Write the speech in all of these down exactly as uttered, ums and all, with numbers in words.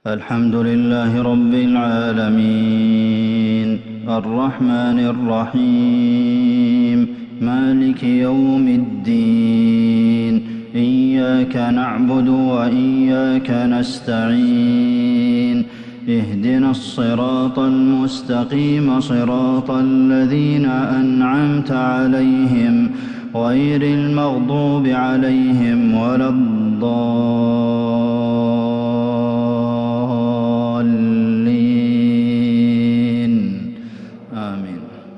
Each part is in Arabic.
الحمد لله رب العالمين الرحمن الرحيم مالك يوم الدين إياك نعبد وإياك نستعين اهدنا الصراط المستقيم صراط الذين أنعمت عليهم غير المغضوب عليهم ولا الضالين آمين.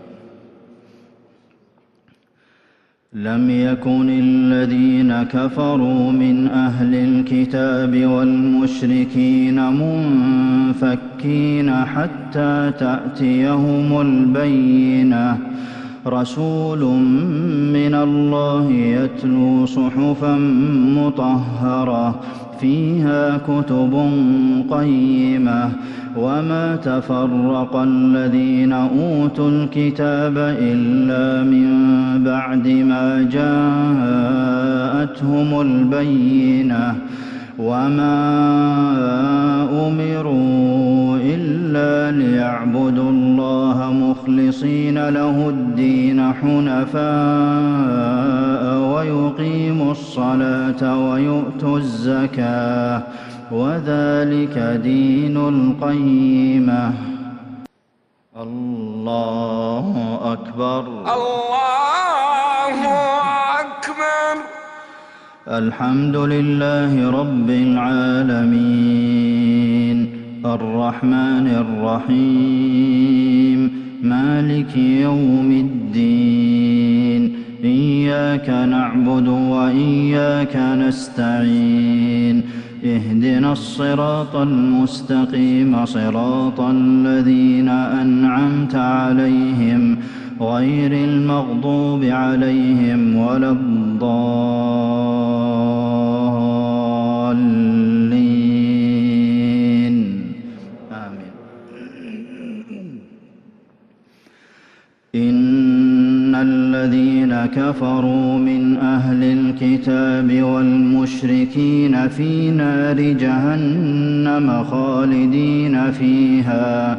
لم يكن الذين كفروا من أهل الكتاب والمشركين منفكين حتى تأتيهم البينة رسول من الله يتلو صحفا مطهرة فيها كتب قيمة وما تفرق الذين أوتوا الكتاب إلا من بعد ما جاءتهم البينة وما أمروا إلا ليعبدوا الله مخلصين له الدين حنفاء ويقيموا الصلاة ويؤتوا الزكاة وذلك دين القيمة. الله أكبر الله أكبر. الحمد لله رب العالمين الرحمن الرحيم مالك يوم الدين إياك نعبد وإياك نستعين اهدنا الصراط المستقيم صراط الذين أنعمت عليهم غير المغضوب عليهم ولا الضالين آمين. إن الذين كفروا من أهل الكتاب والمشركين في نار جهنم خالدين فيها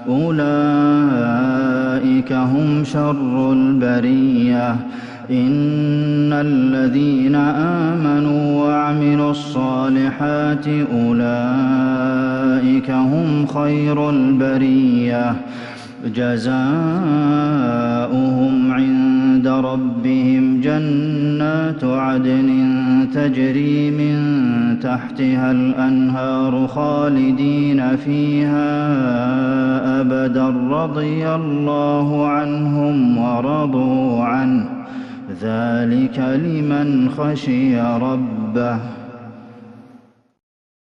أولئك هم شر البرية. إن الذين آمنوا وعملوا الصالحات أولئك هم خير البرية جزاؤهم عند ربهم جنات عدن تجري من تحتها الأنهار خالدين فيها أبدا رضي الله عنهم ورضوا عنه ذلك لمن خشي ربه.